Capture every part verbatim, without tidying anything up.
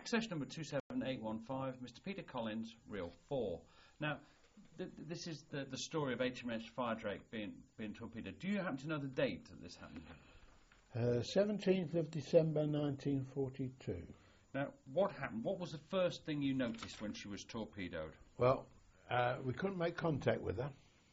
Access number two seven eight one five, Mister Peter Collins, reel four. Now, th this is the, the story of H M S Firedrake being, being torpedoed. Do you happen to know the date that this happened? Uh, seventeenth of December nineteen forty-two. Now, what happened? What was the first thing you noticed when she was torpedoed? Well, uh, we couldn't make contact with her.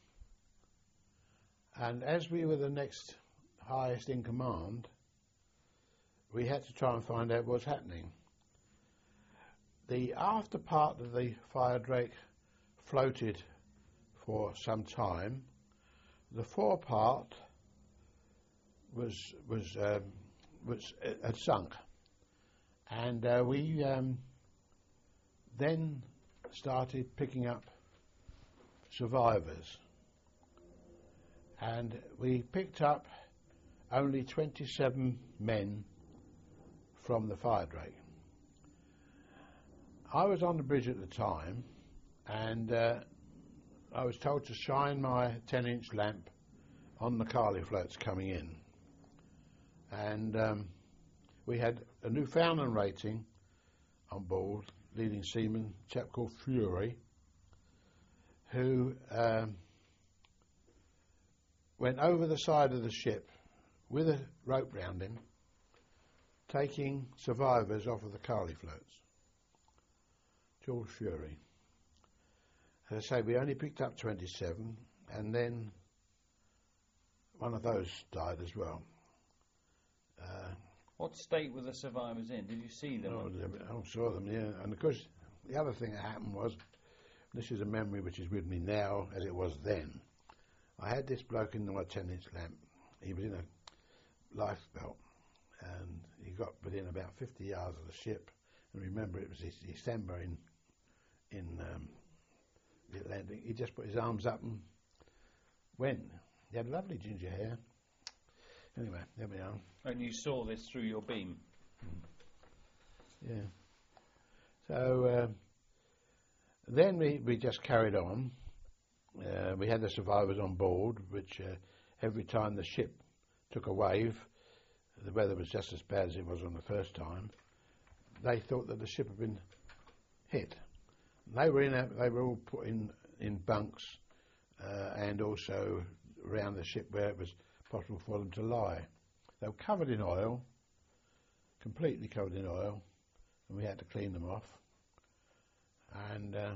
And as we were the next highest in command, we had to try and find out what's happening. The after part of the Firedrake floated for some time. The fore part was was um, was uh, had sunk, and uh, we um, then started picking up survivors, and we picked up only twenty-seven men from the Firedrake. I was on the bridge at the time, and uh, I was told to shine my ten inch lamp on the Carley floats coming in. And um, we had a Newfoundland rating on board, leading seaman, a chap called Fury, who um, went over the side of the ship with a rope round him, taking survivors off of the Carley floats. George Fury. As I say, we only picked up twenty-seven, and then one of those died as well. Uh, what state were the survivors in? Did you see them? Oh, I saw them, yeah. And of course, the other thing that happened was, this is a memory which is with me now as it was then. I had this bloke in my ten inch lamp. He was in a lifebelt, and he got within about fifty yards of the ship. And remember, it was December in in um, the Atlantic. He just put his arms up and went. He had lovely ginger hair. Anyway, there we are. And you saw this through your beam? Yeah. So uh, then we, we just carried on. Uh, we had the survivors on board, which uh, every time the ship took a wave, the weather was just as bad as it was on the first time. They thought that the ship had been hit. They were in. A, they were all put in in bunks, uh, and also around the ship where it was possible for them to lie. They were covered in oil, completely covered in oil, and we had to clean them off. And uh,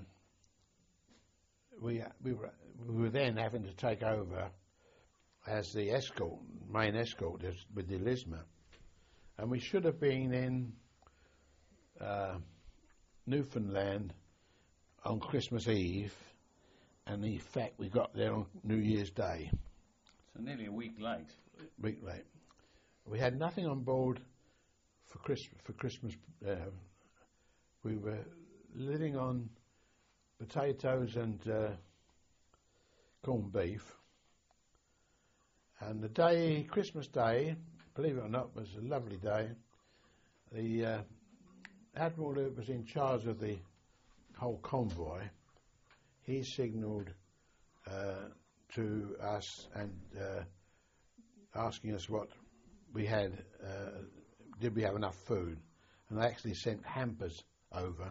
we we were we were then having to take over as the escort, main escort, with the Elisma, and we should have been in Uh, Newfoundland on Christmas Eve, and in fact we got there on New Year's Day. So nearly a week late. Week late. We had nothing on board for Christmas. For Christmas, uh, we were living on potatoes and uh, corned beef. And the day, Christmas Day, believe it or not, was a lovely day. The uh, Admiral who was in charge of the whole convoy, he signalled uh, to us and uh, asking us what we had, uh, did we have enough food, and they actually sent hampers over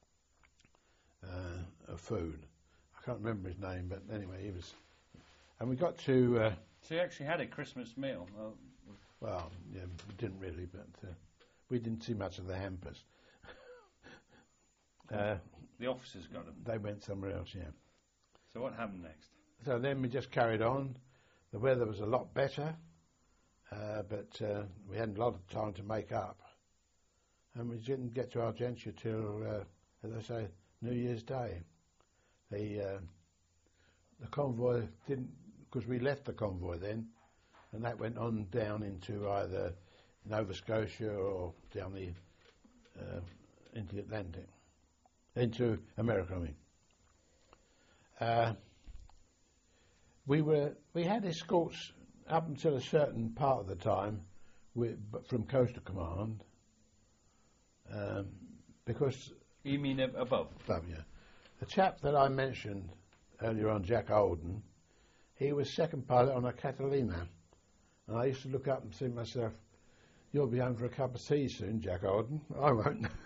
uh, of food. I can't remember his name, but anyway, he was, and we got to... Uh, so you actually had a Christmas meal? Well, well yeah, we didn't really, but uh, we didn't see much of the hampers. Uh, the officers got them. They went somewhere else, yeah. So what happened next? So then we just carried on. The weather was a lot better, uh, but uh, we had a lot of time to make up. And we didn't get to Argentia till, uh, as I say, New Year's Day. The, uh, the convoy didn't, because we left the convoy then, and that went on down into either Nova Scotia or down the, uh, into the Atlantic. Into America, I mean. Uh, we were we had escorts up until a certain part of the time, with, from Coastal Command, um, because. You mean above? Above, yeah. The chap that I mentioned earlier on, Jack Alden, he was second pilot on a Catalina, and I used to look up and say to myself, "You'll be home for a cup of tea soon, Jack Alden." I won't.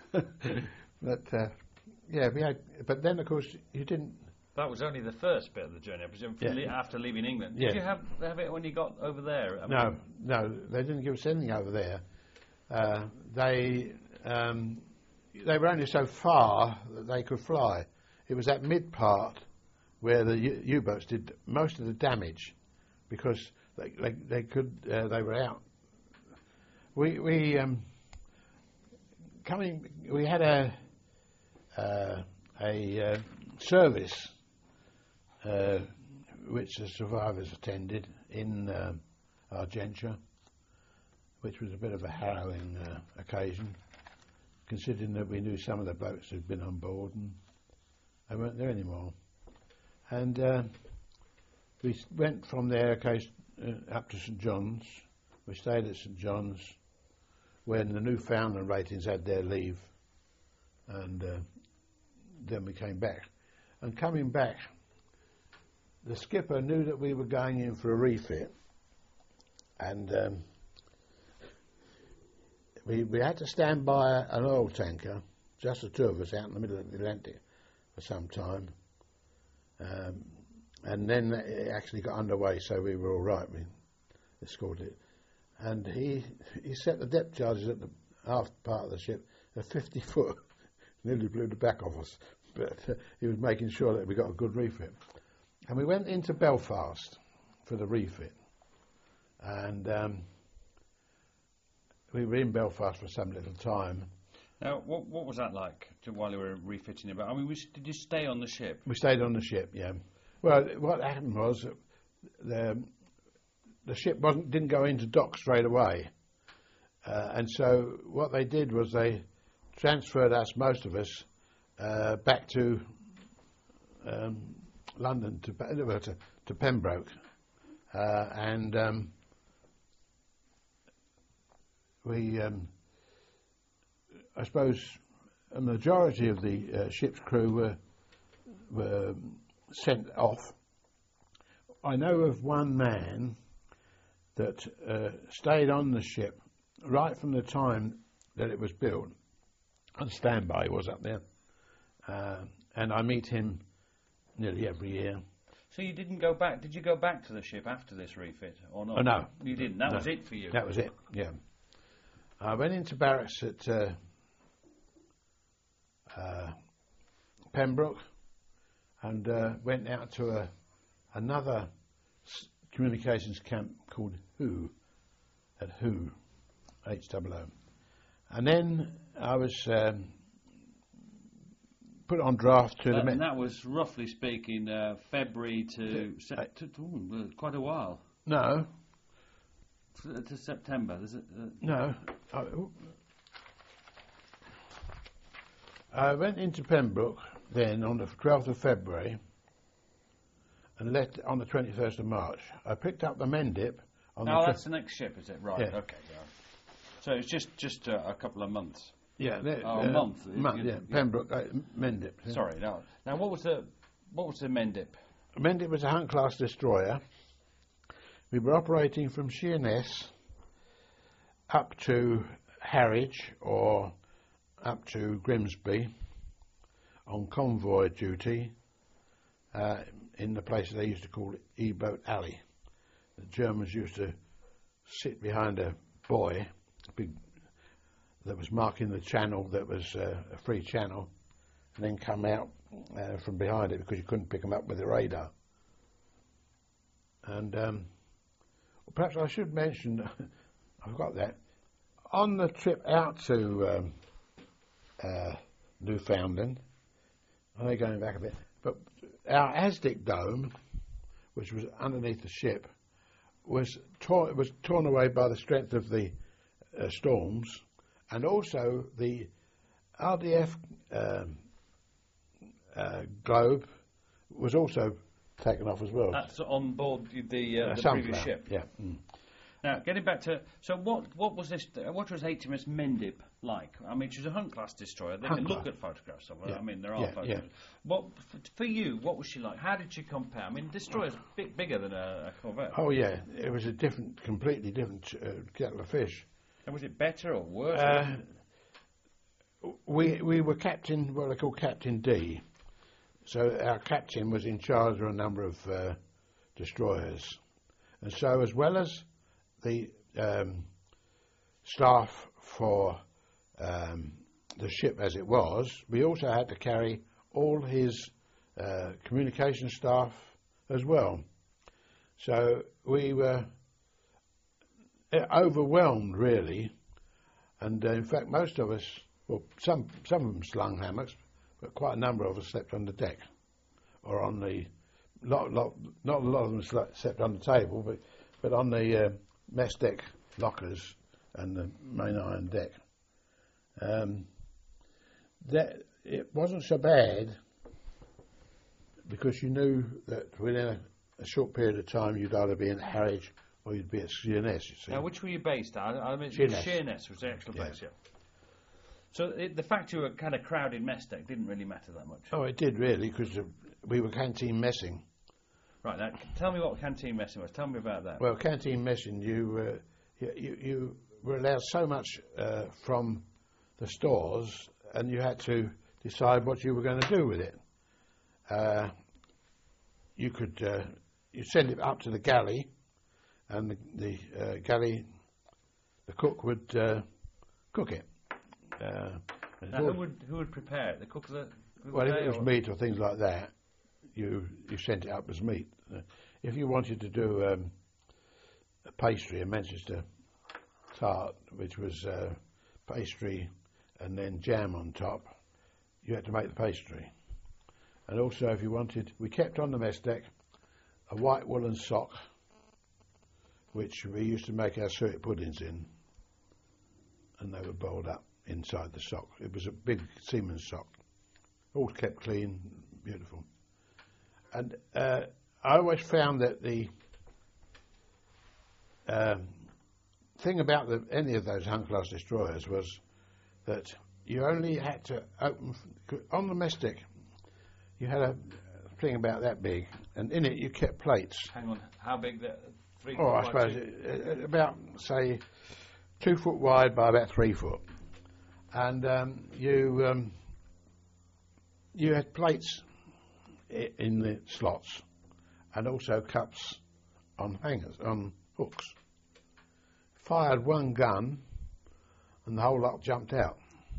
but uh, yeah, we had. But then, of course, you didn't. That was only the first bit of the journey, I presume, Yeah. le- after leaving England. Did Yeah. you have have it when you got over there? I No, mean, no, they didn't give us anything over there. Uh, they um, they were only so far that they could fly. It was that mid part where the U- U-boats did most of the damage, because they they, they could uh, they were out. We we um, coming we had a uh, a uh, service uh, which the survivors attended in uh, Argentia, which was a bit of a harrowing uh, occasion, considering that we knew some of the boats had been on board and they weren't there anymore. And uh, we s- went from there, okay, uh, up to St John's. We stayed at St John's when the Newfoundland ratings had their leave, and uh, then we came back. And coming back, the skipper knew that we were going in for a refit, and um, we we had to stand by an oil tanker, just the two of us, out in the middle of the Atlantic for some time, um, and then it actually got underway, so we were all right. We escorted it, and he he set the depth charges at the aft part of the ship at fifty foot, nearly blew the back off us, but uh, he was making sure that we got a good refit. And we went into Belfast for the refit, and um, we were in Belfast for some little time. now, what what was that like to, while you were refitting it? But I mean, was, did you stay on the ship? We stayed on the ship, yeah. Well, what happened was that the the ship wasn't didn't go into dock straight away, uh, and so what they did was they transferred us, most of us, uh, back to um, London to, to to Pembroke, uh, and um, we, um, I suppose, a majority of the uh, ship's crew were were sent off. I know of one man that uh, stayed on the ship right from the time that it was built. On standby, he was up there, uh, and I meet him nearly every year. So you didn't go back? Did you go back to the ship after this refit or not? Oh, no. You didn't. That No. was it for you. That was it, yeah. I went into barracks at uh, uh, Pembroke and uh, went out to a, another s- communications camp called Who, at Who, H O O. And then I was um, put on draft to Uh, the... and men- that was, roughly speaking, uh, February to, To- sep- to, to ooh, uh, quite a while. No, To, to September. There's a, uh, no. I, I went into Pembroke then on the twelfth of February and left on the twenty-first of March. I picked up the Mendip on oh, the... that's the next ship, is it? Right. Yeah. Okay. Yeah. So it's just just uh, a couple of months. Yeah, the, Oh, uh, a month. month, You- yeah. you- Pembroke, uh, Mendip. Yeah. Sorry. No. Now, what was the what was the Mendip? Mendip was a Hunt-class destroyer. We were operating from Sheerness up to Harwich or up to Grimsby on convoy duty uh, in the place they used to call E-Boat Alley. The Germans used to sit behind a buoy, a big, that was marking the channel that was uh, a free channel, and then come out uh, from behind it because you couldn't pick them up with the radar. And um, perhaps I should mention, I forgot that, on the trip out to um, uh, Newfoundland, I know going back a bit, but our Aztec dome, which was underneath the ship, was torn, was torn away by the strength of the uh, storms, and also the R D F um, uh, globe was also taken off as well. That's on board the uh, Uh, the Sunflower, previous ship. Yeah. Mm. Now, getting back to so what what was this? What was H M S Mendip like? I mean, she's a Hunt class destroyer. They can look Hunt-class. at photographs of her. Yeah. I mean, there are Yeah, photographs. yeah. What f- for you? What was she like? How did she compare? I mean, destroyer's a bit bigger than a, a Corvette. Oh yeah, it was a different, completely different uh, kettle of fish. And was it better or worse? Uh, we we were captain, what they call Captain D. So our captain was in charge of a number of uh, destroyers, and so as well as the um, staff for um, the ship as it was, we also had to carry all his uh, communication staff as well. So we were overwhelmed, really, and uh, in fact most of us, well, some some of them slung hammocks, but quite a number of us slept on the deck or on the lot, lot, not a lot of them slept on the table, but but on the uh, mess deck lockers and the main iron deck. Um, that it wasn't so bad because you knew that within a, a short period of time you'd either be in Harwich or you'd be at Sheerness. You see. Now, which were you based at? I mean, Sheerness. Sheerness was the actual Yeah. base, yeah. So it, the fact you were kind of crowded mess deck didn't really matter that much. Oh, it did really, because uh, we were canteen messing. Right, now, tell me what canteen messing was. Tell me about that. Well, canteen messing, you uh, you, you, you were allowed so much uh, from the stores, and you had to decide what you were going to do with it. Uh, you could uh, you send it up to the galley, and the, the uh, galley, the cook would uh, cook it. Uh, now, who would who would prepare it? The cook of the cook well, of if the it was day, or? meat or things like that, you you sent it up as meat. Uh, if you wanted to do um, a pastry, a Manchester tart, which was uh, pastry and then jam on top, you had to make the pastry. And also, if you wanted, we kept on the mess deck a white woolen sock, which we used to make our suet puddings in, and they were boiled up inside the sock. It was a big seaman's sock, all kept clean, beautiful. And uh, I always found that the um, thing about the, any of those Hun-class destroyers was that you only had to open, on the mess deck, you had a thing about that big, and in it you kept plates. Hang on, how big? The three Oh, I foot suppose wide it, uh, about, say, two foot wide by about three foot. And um, you um, you had plates i- in the slots, and also cups on hangers, on hooks. Fired one gun, and the whole lot jumped out.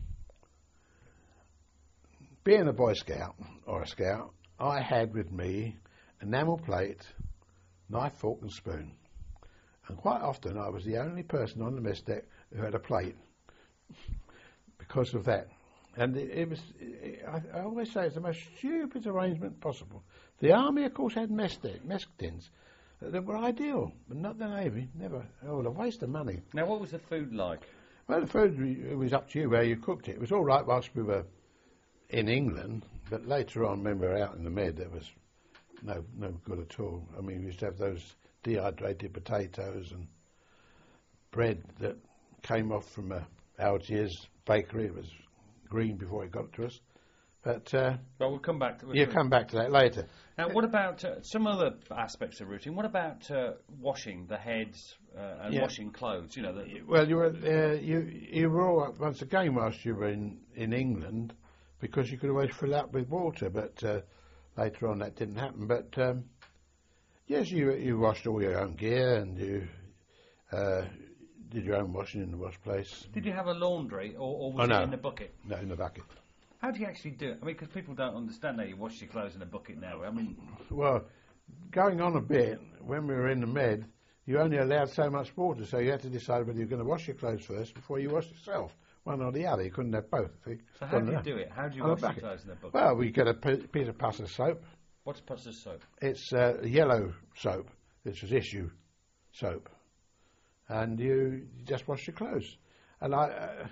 Being a Boy Scout or a Scout, I had with me enamel plate, knife, fork, and spoon, and quite often I was the only person on the mess deck who had a plate. Because of that. And it, it was, it, I, I always say it's the most stupid arrangement possible. The Army, of course, had mess, de- mess tins that were ideal, but not the Navy, never. Oh, a waste of money. Now, what was the food like? Well, the food, it was up to you where you cooked it. It was all right whilst we were in England, but later on, when we were out in the Med, it was no, no good at all. I mean, we used to have those dehydrated potatoes and bread that came off from a Algiers bakery. It was green before it got to us. But uh, Well, we'll come back to you come back to that later. Now, what about uh, some other aspects of routing? What about uh, washing the heads uh, and Yeah. washing clothes? You know, the, Well, you were uh, you you were all up once again whilst you were in, in England, because you could always fill up with water. But uh, later on, that didn't happen. But um, yes, you you washed all your own gear, and you uh, did your own washing in the wash place. did you have a laundry, or, or was Oh, no. it in a bucket? No, in the bucket. How do you actually do it? I mean, because people don't understand how you wash your clothes in a bucket now. I mean, Well, going on a bit, when we were in the Med, you only allowed so much water, so you had to decide whether you're going to wash your clothes first before you wash yourself, one or the other. You couldn't have both. See? so how do you Couldn't do it? How do you On a wash your bucket. clothes in a bucket? Well, we get a p- piece of pus of soap. What's pus of soap? It's uh, yellow soap. It's an issue soap. And you just wash your clothes. And I, uh,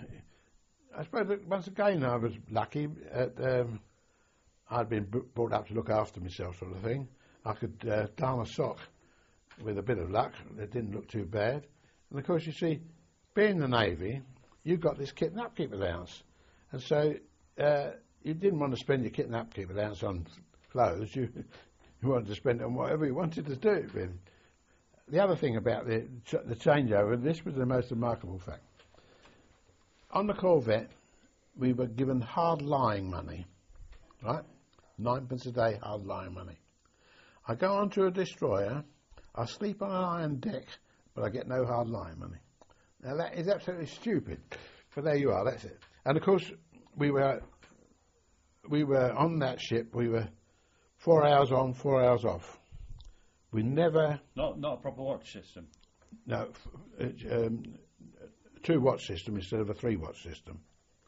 I suppose that once again I was lucky. At, um, I'd been b- brought up to look after myself, sort of thing. I could uh, darn a sock with a bit of luck. It didn't look too bad. And of course, you see, being in the Navy, you got this kit and upkeep allowance. And so uh, you didn't want to spend your kit and upkeep allowance on clothes. You, you wanted to spend it on whatever you wanted to do, really. The other thing about the, the changeover, this was the most remarkable fact. On the Corvette, we were given hard lying money, right? Ninepence a day, hard lying money. I go onto a destroyer, I sleep on an iron deck, but I get no hard lying money. Now that is absolutely stupid, but there you are, that's it. And of course, we were we were on that ship, we were four hours on, four hours off. We never... Not not a proper watch system. No, um, two watch system instead of a three watch system.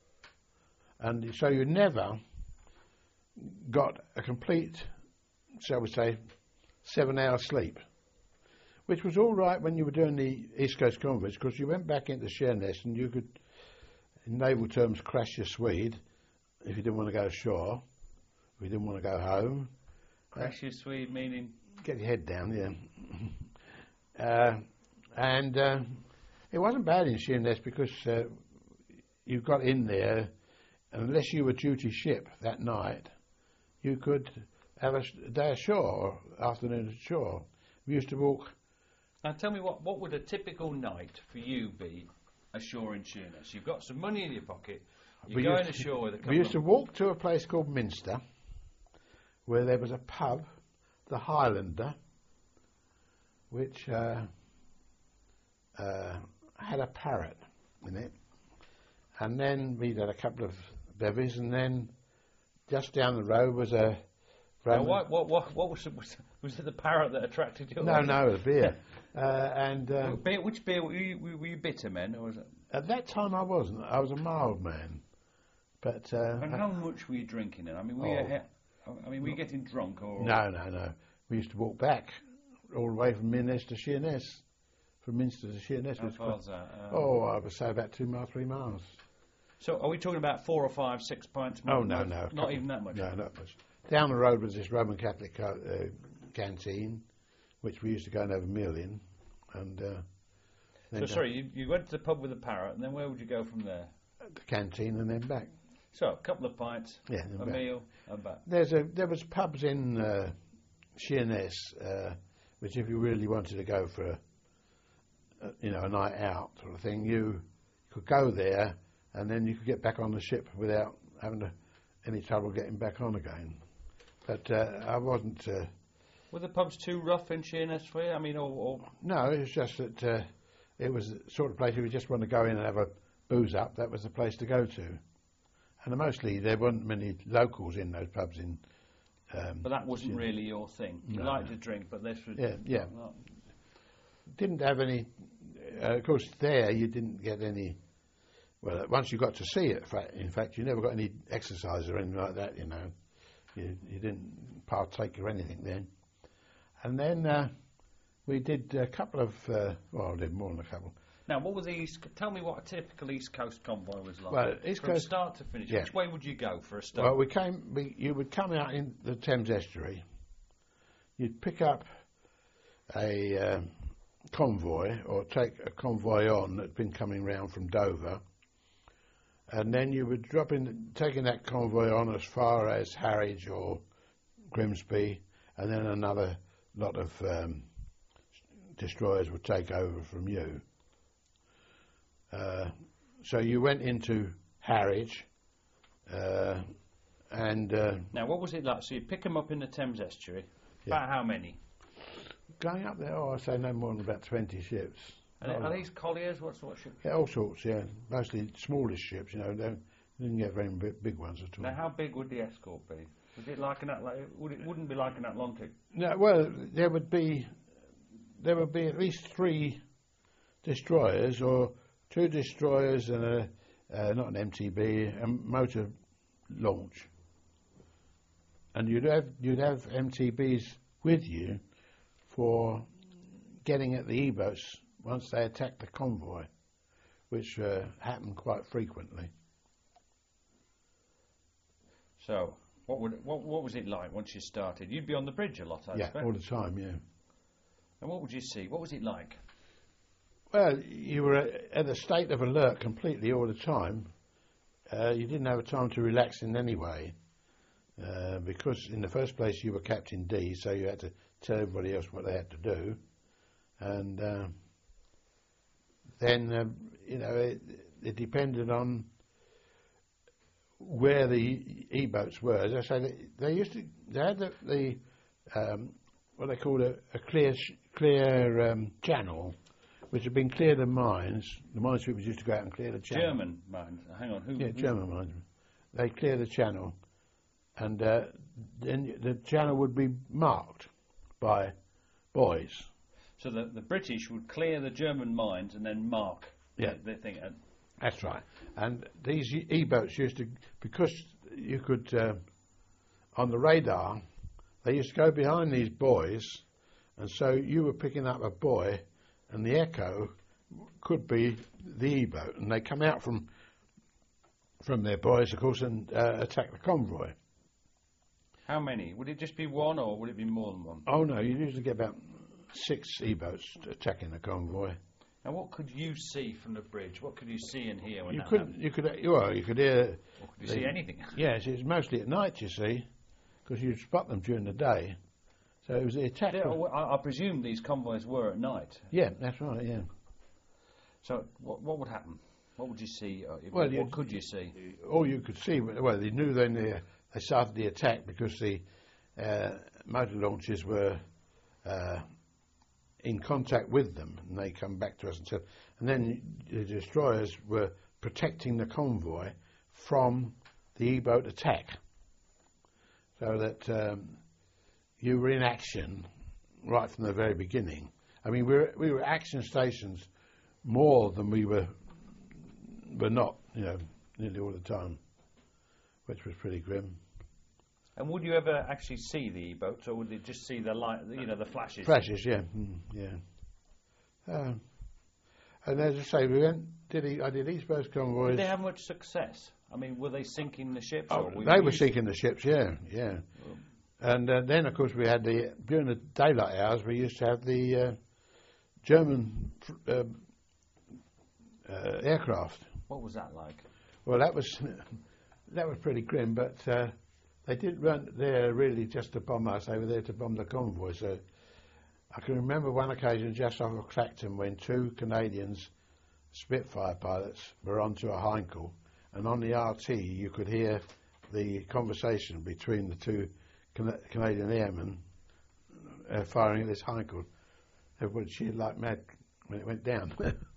And so you never got a complete, shall we say, seven hours sleep, which was all right when you were doing the East Coast convoys, because you went back into Sheerness and you could, in naval terms, crash your Swede if you didn't want to go ashore, if you didn't want to go home. Crash your Swede meaning? Get your head down, yeah. uh, and uh, it wasn't bad in Sheerness because uh, you got in there, and unless you were duty ship that night, you could have a, a day ashore, or afternoon ashore. We used to walk. Now tell me, what, what would a typical night for you be ashore in Sheerness? You've got some money in your pocket, you're we going used, ashore with a couple We used of to walk to a place called Minster, where there was a pub, the Highlander, which uh, uh, had a parrot in it. And then we'd had a couple of bevies, and then just down the road was a... Now, what, what, what, what was, it, was was it the parrot that attracted you? No, no, the beer. uh, and uh, beer, which beer were you, were you bitter men, or was it? At that time, I wasn't. I was a mild man. But uh, and how much were you drinking then? I mean, were oh, you, I mean, were you getting drunk or? No, no, no. We used to walk back all the way from Minster to Sheerness, from Minster to Sheerness. How far is that? Um, oh, I would say about two miles, three miles. So, are we talking about four or five, six pints? Oh no, no, not couple, even that much. No, not much. Down the road was this Roman Catholic uh, canteen, which we used to go and have a meal in. And uh, so, sorry, you, you went to the pub with a parrot, and then where would you go from there? The canteen, and then back. So, a couple of pints, yeah, a back. meal, and back. There's a there was pubs in uh, Sheerness, uh, which if you really wanted to go for a, a you know a night out sort of thing, you could go there, and then you could get back on the ship without having to, any trouble getting back on again. But uh, I wasn't. Uh, Were the pubs too rough in Sheerness for you? I mean, or, or no, it was just that uh, it was the sort of place if you just want to go in and have a booze up, that was the place to go to. And mostly there weren't many locals in those pubs in. Um, but that wasn't Sheerness. Really your thing. You no, liked no. to drink, but this was yeah, yeah. Not, not. Didn't have any. Uh, of course, there you didn't get any. Well, once you got to see it, in fact, you never got any exercise or anything like that. You know, you, you didn't partake of anything then. And then uh, we did a couple of. Uh, well, I did more than a couple. Now, what were these? Tell me what a typical East Coast convoy was like. Well, East From Coast, start to finish. Yeah. Which way would you go for a start? Well, we came. We, you would come out in the Thames estuary. You'd pick up a uh, convoy, or take a convoy on that'd been coming round from Dover, and then you would drop in, taking that convoy on as far as Harwich or Grimsby, and then another lot of um, destroyers would take over from you. Uh, so you went into Harwich, uh, and uh, now what was it like? So you pick them up in the Thames estuary. Yeah. About how many? Going up there, oh, I say no more than about twenty ships. And are, are these colliers? What's what ships? Yeah, all sorts. Yeah, mostly smallish ships. You know, they didn't get very big, big ones at all. Now, how big would the escort be? Was it like an Atlantic? Would it wouldn't be like an Atlantic? No, well, there would be there would be at least three destroyers, or two destroyers and a uh, not an M T B, a motor launch. And you'd have you'd have M T Bs with you for getting at the E-boats once they attacked the convoy, which uh, happened quite frequently. So, what would what what was it like once you started? You'd be on the bridge a lot, I yeah, expect. all the time, yeah. And what would you see? What was it like? Well, you were at a state of alert completely all the time. Uh, you didn't have a time to relax in any way. Uh, because in the first place you were Captain D, so you had to tell everybody else what they had to do, and uh, then uh, you know it, it depended on where the E-boats were. As I say, they, they used to, they had the, the um, what they called a, a clear sh- clear um, channel, which had been cleared of mines. The mines people used to go out and clear the channel. German mines. Hang on, who? Yeah, who? German mines. They clear the channel, and uh, then the channel would be marked by boys. So the the British would clear the German mines and then mark Yeah. the, the thing. And That's right. And these E-boats used to, because you could, uh, on the radar, they used to go behind these buoys, and so you were picking up a buoy, and the echo could be the E-boat, and they come out from from their buoys, of course, and uh, attack the convoy. how many? Would it just be one, or would it be more than one? Oh no, you usually get about six E-boats attacking the convoy. Now, what could you see from the bridge? What could you see and hear when You that could, happened? you could, well, you could hear. Or could you the- see anything? Yes, it's mostly at night, you see, because you'd spot them during the day. So it was the attack. Yeah, of- well, I, I presume these convoys were at night. yeah, that's right. Yeah. So what, what would happen? What would you see? Uh, if- Well, what you'd- could you see? All you could see, well, they knew then they, they started the attack because the uh, motor launches were uh, in contact with them, and they come back to us and said, and then the destroyers were protecting the convoy from the E-boat attack, so that um, you were in action right from the very beginning. I mean, we were, we were action stations more than we were were not, you know, nearly all the time, which was pretty grim. And would you ever actually see the E-boats, or would you just see the light, you know, the flashes? Flashes, yeah, mm, yeah. Um, and as I say, we went. Did he? I did East Coast convoys. Did they have much success? I mean, were they sinking the ships? Oh, or were they you were used- sinking the ships, yeah, yeah. And uh, then, of course, we had the during the daylight hours. We used to have the uh, German uh, uh, aircraft. What was that like? Well, that was that was pretty grim, but uh, they didn't run there really just to bomb us. They were there to bomb the convoy. So I can remember one occasion just off of Clacton when two Canadians Spitfire pilots were onto a Heinkel, and on the R T you could hear the conversation between the two Can- Canadian airmen uh, firing at this Heinkel. Everybody cheered like mad when it went down.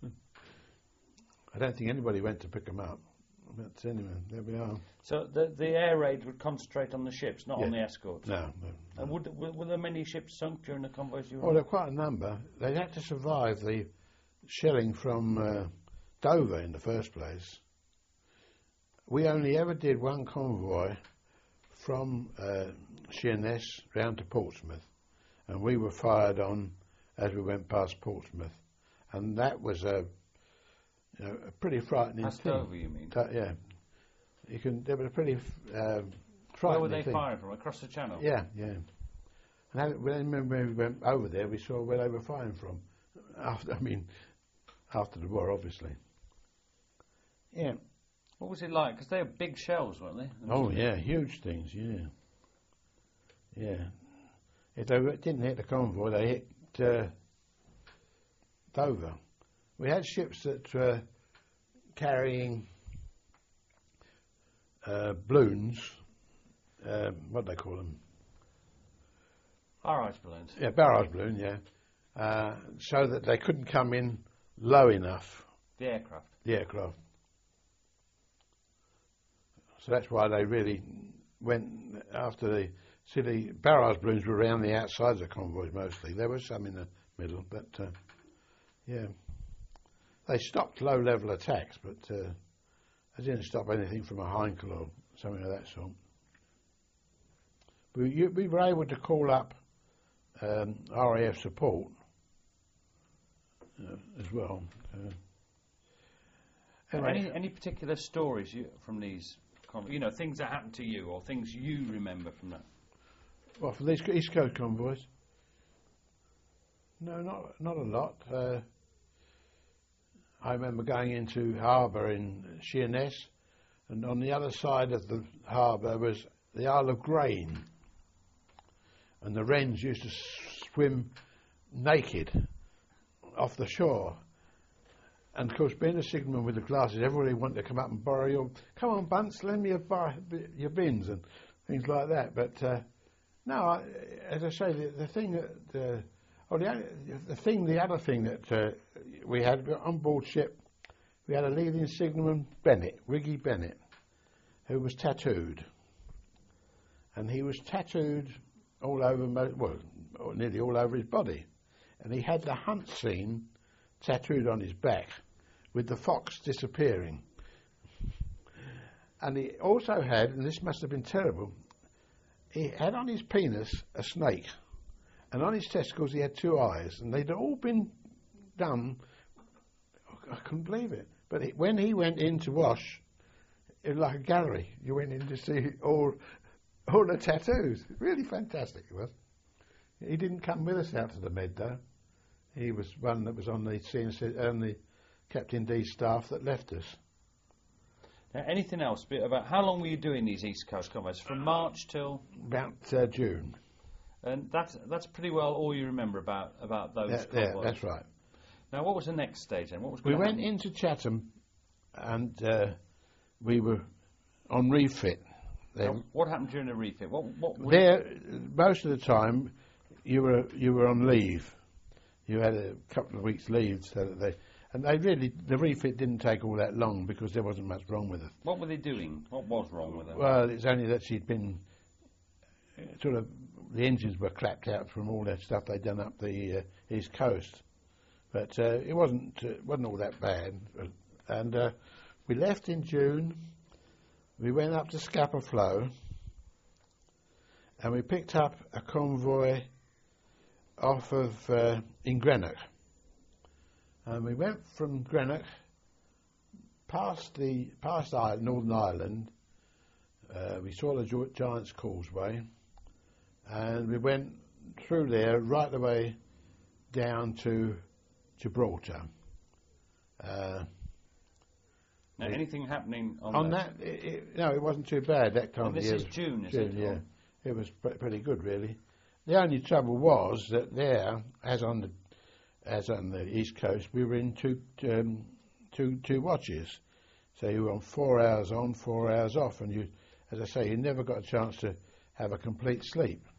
I don't think anybody went to pick them up. But anyway, there we are. So the the air raid would concentrate on the ships, not on Yeah. the escorts. No, no. And would, were, were there many ships sunk during the convoys you were Well, on? there were quite a number. They had to survive the shelling from uh, Dover in the first place. We only ever did one convoy from uh, Sheerness round to Portsmouth, and we were fired on as we went past Portsmouth, and that was a, you know, a pretty frightening Past thing. Dover, you mean? Ta- yeah, you can. There was a pretty uh, frightening Where were they thing. firing from? Across the channel? Yeah, yeah. And that, when when we went over there, we saw where they were firing from. After, I mean, after the war, obviously. Yeah. What was it like? Because they were big shells, weren't they? Oh, yeah, huge things. Yeah. Yeah. If they were- didn't hit the convoy, they hit uh, Dover. We had ships that were carrying uh, balloons. Uh, what do they call them? Barrage balloons. Yeah, barrage balloon, yeah. Uh, so that they couldn't come in low enough, The aircraft. the aircraft. So that's why they really went after the city. Barrage balloons were around the outsides of convoys mostly. There was some in the middle, but uh, yeah. They stopped low-level attacks, but uh, they didn't stop anything from a Heinkel or something of that sort. We, you, we were able to call up um, R A F support uh, as well. Uh, anyway, Any any particular stories you, from these, con- you know, things that happened to you or things you remember from that? well, for these East Coast convoys, no, not not a lot. Uh, I remember going into harbour in Sheerness, and on the other side of the harbour was the Isle of Grain, and the wrens used to swim naked off the shore. and of course, being a signalman with the glasses, everybody wanted to come up and borrow your, come on, Bunce, lend me your, bar, your bins and things like that. But uh, no, I, as I say, the, the thing that, uh, oh, the, the thing, the other thing that uh, we had on board ship, we had a leading signalman, Bennett, Wiggy Bennett, who was tattooed, and he was tattooed all over, well, nearly all over his body, and he had the hunt scene tattooed on his back with the fox disappearing. And he also had, and this must have been terrible, he had on his penis a snake, and on his testicles he had two eyes, and they'd all been done. I couldn't believe it. But it, when he went in to wash, it was like a gallery. You went in to see all all the tattoos. Really fantastic it was. He didn't come with us out to the Med though. He was one that was on the C N C, on the Captain D staff that left us. Now, anything else about how long were you doing these East Coast convoys? From March till about uh, June. And that's that's pretty well all you remember about about those yeah, convoys. Yeah, that's right. Now, what was the next stage then? What was we going went happen? into Chatham, and uh, we were on refit. Now, what happened during the refit? What what were there? Most of the time, you were you were on leave. You had a couple of weeks leave, so that they and they really the refit didn't take all that long because there wasn't much wrong with it. What were they doing? What was wrong with it? Well, it's only that she'd been sort of the engines were clapped out from all that stuff they'd done up the uh, East Coast, but uh, it wasn't uh, wasn't all that bad. And uh, we left in June. We went up to Scapa Flow, and we picked up a convoy off of uh, in Greenock, and we went from Greenock past the past Ireland, Northern Ireland. Uh, we saw the Gi- Giant's Causeway, and we went through there right the way down to Gibraltar. Uh, now, anything happening on, on that? that? It, it, no, it wasn't too bad that time And of this year. is June, is June, it? yeah. It was pre- pretty good, really. The only trouble was that there, as on the as on the East Coast, we were in two um, two two watches, so you were on four hours on, four hours off, and you, as I say, you never got a chance to have a complete sleep.